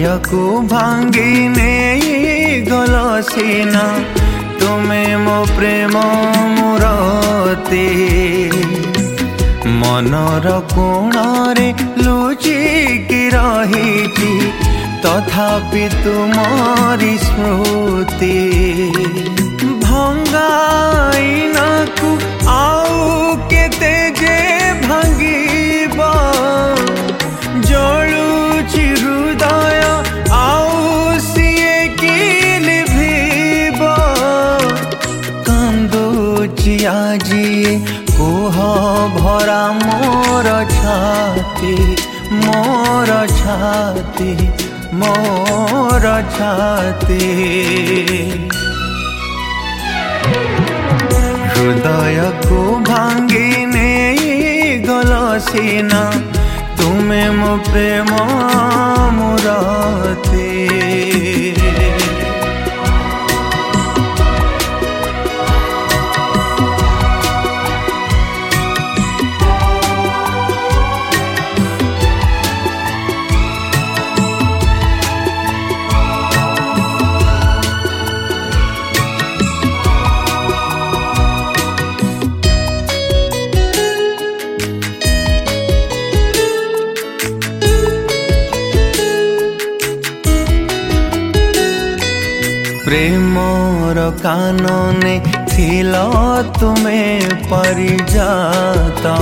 को भांगी नहीं गल सीना तुमे मो प्रेम मुरती मनर कोणरे लुचिकी रही तथापि तुमरी स्मृति भंगाइनाकु आउ केते जे भांगिब जलुची हृदय आउ सिए कि लिभिब कांदुची आजी कोह भरा मोर छाती मोर छाती मोर छाती हृदय को भांगी नहीं गल सीना तुमे मो प्रेम मुरती प्रेमर कानने थिल तुमे परिजात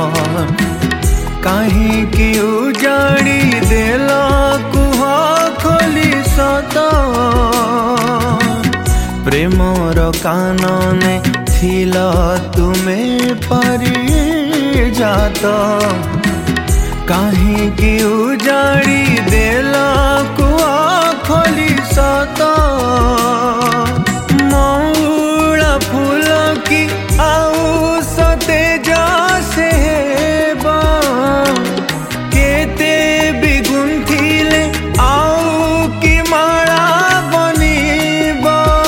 कहीं कि उजाड़ी देल कुह खोली सत प्रेमर कानने थिल तुमे परिजात कहीं कि उजाड़ी देल कुह खोली सत मौला फूल की आउ सते जसे केते बिगुंथिले आउ की माला बनीब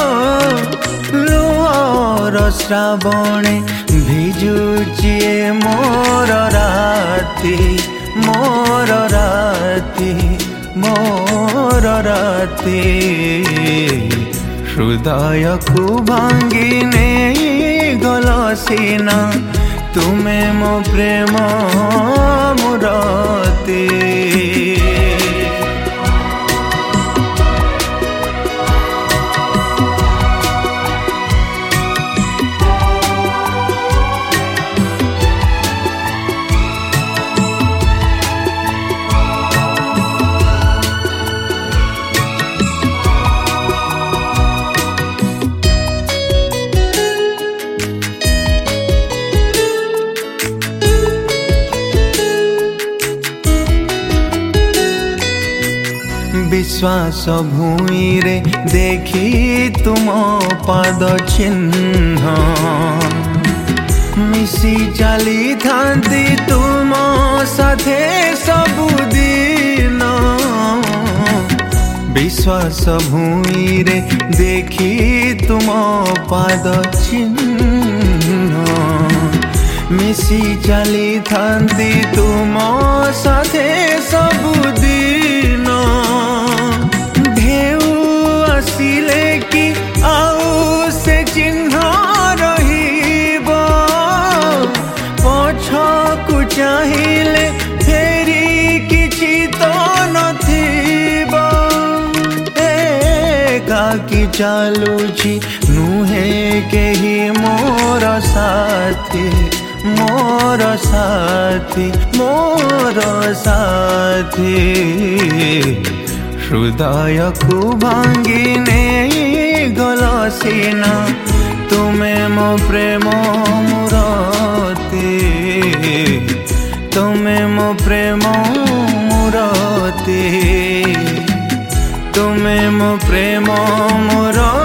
लुहर श्रावणे भिजुची मोर राती मोर राती मोर राती हृदय को भांगी नहीं गल सीना तुमे मो प्रेम मुरती विश्वास भूमि रे देखी तुम पाद चिन्ह मिसी चली थांती तुम साथे सबुदिन विश्वास भूमि रे देखी तुम पाद चिन्ह मिसी चली थांती तुम साथे सबुदिन आसिले कि आउ से चिन्ह रहिब पछकु चाहिले फेरी किछि तो नथिब एकाकी चालुछि नुहे केही मोर साथी मोर साथी मोर साथी हृदय को भांगी नहीं गल सीना तुमे मो प्रेम मुरती तुमे मो प्रेम मुरती तुमे मो प्रेम मुरती।